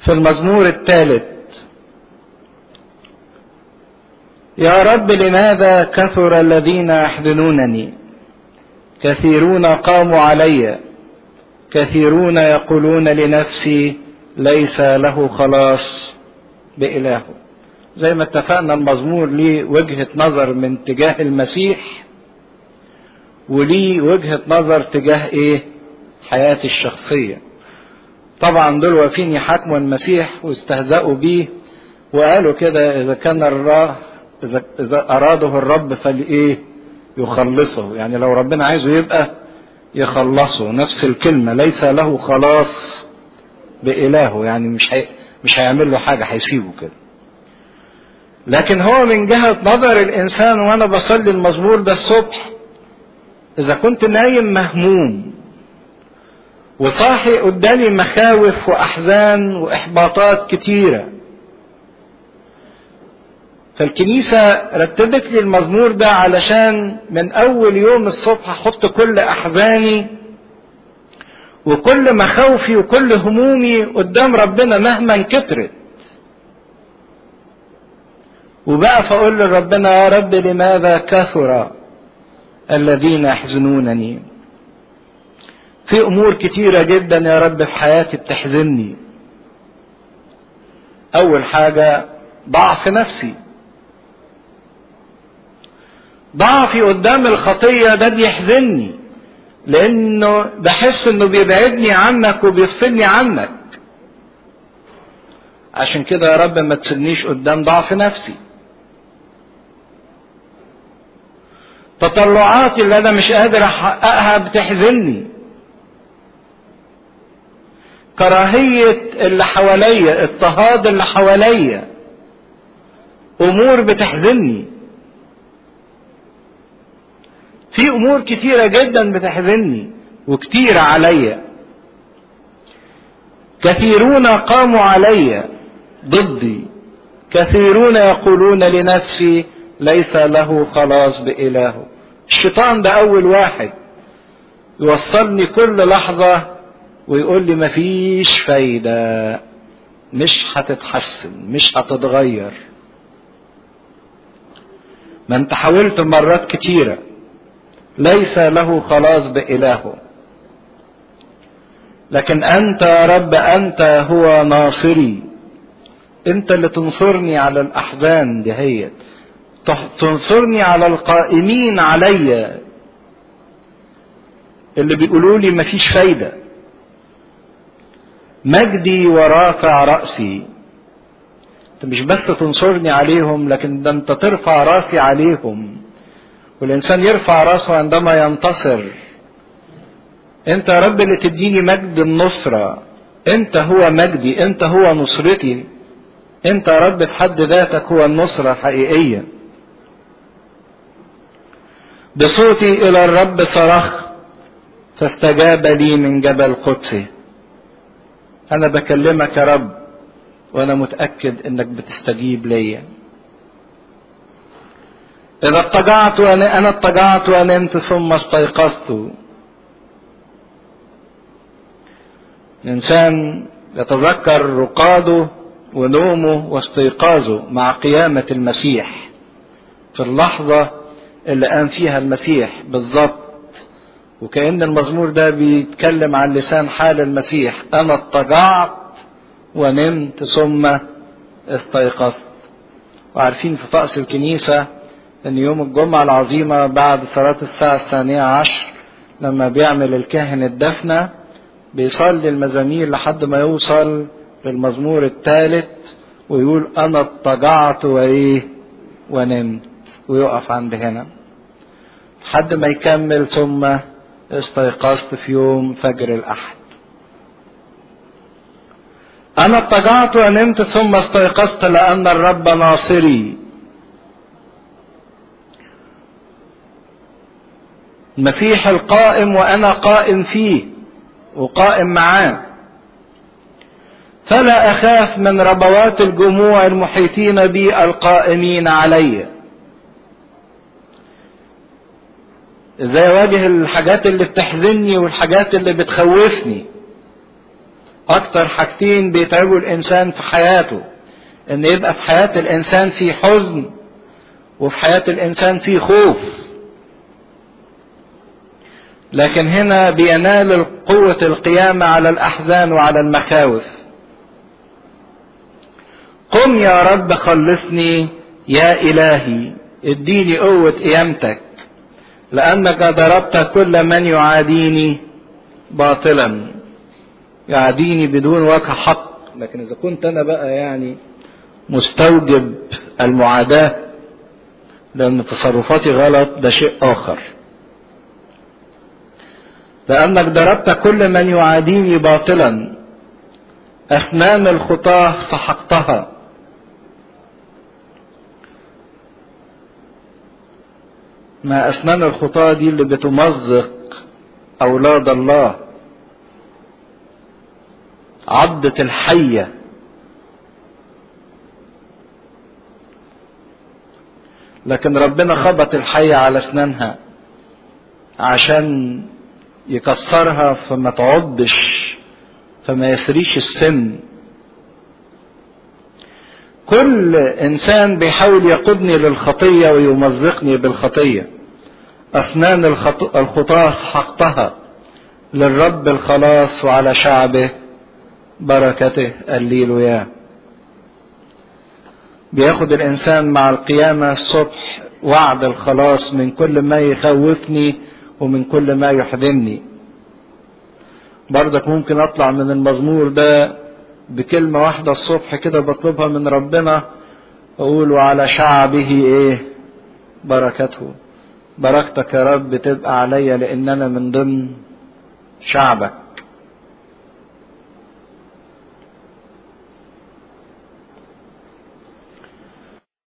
في المزمور الثالث: يا رب لماذا كثر الذين يحزنونني؟ كثيرون قاموا علي، كثيرون يقولون لنفسي ليس له خلاص بإله. زي ما اتفقنا المزمور ليه وجهة نظر من تجاه المسيح، وليه وجهة نظر تجاه ايه؟ حياتي الشخصية. طبعا دول واقفين يحاكموا المسيح واستهزأوا بيه وقالوا كده: اذا كان اذا اراده الرب فلإيه؟ يخلصه. يعني لو ربنا عايزه يبقى يخلصه. نفس الكلمة، ليس له خلاص بإلهه، يعني مش هيعمل له حاجة، هيسيبه كده. لكن هو من جهة نظر الإنسان، وأنا بصلي المزمور ده الصبح، إذا كنت نايم مهموم وصاحي قدامي مخاوف وأحزان وإحباطات كتيرة، فالكنيسة رتبت لي المزمور ده علشان من أول يوم الصبح أحط كل أحزاني وكل مخاوفي وكل همومي قدام ربنا مهما كترت، وبقى فأقول لربنا: يا رب لماذا كثر الذين يحزنونني؟ في أمور كتيرة جدا يا رب في حياتي بتحزنني. أول حاجة ضعف نفسي. ضعفي قدام الخطية ده بيحزنني، لأنه بحس إنه بيبعدني عنك وبيفصلني عنك. عشان كده يا رب ما تسيبنيش قدام ضعف نفسي. تطلعاتي اللي أنا مش قادر أحققها بتحزنني. كراهية اللي حواليا، اضطهاد اللي حواليا، أمور بتحزنني. في أمور كتيرة جدا بتحزنني وكتيرة عليا. كثيرون قاموا علي ضدي، كثيرون يقولون لنفسي ليس له خلاص بإله. الشيطان ده أول واحد يوصلني كل لحظة ويقول لي مفيش فايدة، مش هتتحسن، مش هتتغير. ما انت حاولت مرات كتيرة، ليس له خلاص بإله. لكن أنت يا رب، أنت هو ناصري. أنت اللي تنصرني على الأحزان دهيت، تنصرني على القائمين عليا اللي بيقولوا لي مفيش فايدة. مجدي ورافع رأسي. انت مش بس تنصرني عليهم، لكن ده انت ترفع راسي عليهم. والإنسان يرفع راسه عندما ينتصر. انت يا رب اللي تديني مجد النصرة. انت هو مجدي، انت هو نصرتي. انت يا رب في حد ذاتك هو النصرة الحقيقية. بصوتي إلى الرب صرخت فاستجاب لي من جبل قدسه. أنا بكلمك يا رب وأنا متأكد إنك بتستجيب ليا. إذا اضطجعت أنا اضطجعت ونمت ثم استيقظت. الإنسان يتذكر رقاده ونومه واستيقاظه مع قيامة المسيح في اللحظة اللي قام فيها المسيح بالظبط. وكأن المزمور ده بيتكلم عن لسان حال المسيح: أنا اضطجعت ونمت ثم استيقظت. وعارفين في طقس الكنيسة أن يوم الجمعة العظيمة بعد صلاة الساعة 12 لما بيعمل الكاهن الدفنة بيصلي المزامير لحد ما يوصل للمزمور الثالث ويقول: أنا اضطجعت ونمت، ويقف عند هنا لحد ما يكمل: ثم استيقظت في يوم فجر الأحد. أنا اضطجعت ونمت ثم استيقظت لأن الرب ناصري. المسيح القائم وأنا قائم فيه وقائم معاه. فلا أخاف من ربوات الجموع المحيطين بي القائمين علي. ازاي اواجه الحاجات اللي بتحزنني والحاجات اللي بتخوفني؟ اكتر حاجتين بيتعبوا الانسان في حياته، ان يبقى في حياة الانسان في حزن وفي حياة الانسان في خوف. لكن هنا بينال قوة القيامة على الاحزان وعلى المخاوف. قم يا رب خلصني يا الهي، اديني قوة قيامتك، لانك ضربت كل من يعاديني باطلا، يعاديني بدون وجه حق. لكن اذا كنت انا بقى يعني مستوجب المعاداة لان تصرفاتي غلط، ده شيء اخر. لانك ضربت كل من يعاديني باطلا، اسنان الخطاة سحقتها. ما اسنان الخطاة دي اللي بتمزق اولاد الله، عضة الحية. لكن ربنا خبط الحية على اسنانها عشان يكسرها فما تعضش، فما يسريش السم. كل انسان بيحاول يقودني للخطية ويمزقني بالخطية، اسنان الخطاة سحقتها، للرب الخلاص وعلى شعبه بركته. هللويا. بياخد الانسان مع القيامة الصبح وعد الخلاص من كل ما يخوفني ومن كل ما يحزنني. برضك ممكن اطلع من المزمور ده بكلمة واحدة الصبح كده بطلبها من ربنا، اقول وعلى شعبه ايه بركته. بركتك يا رب تبقى عليا لان انا من ضمن شعبك.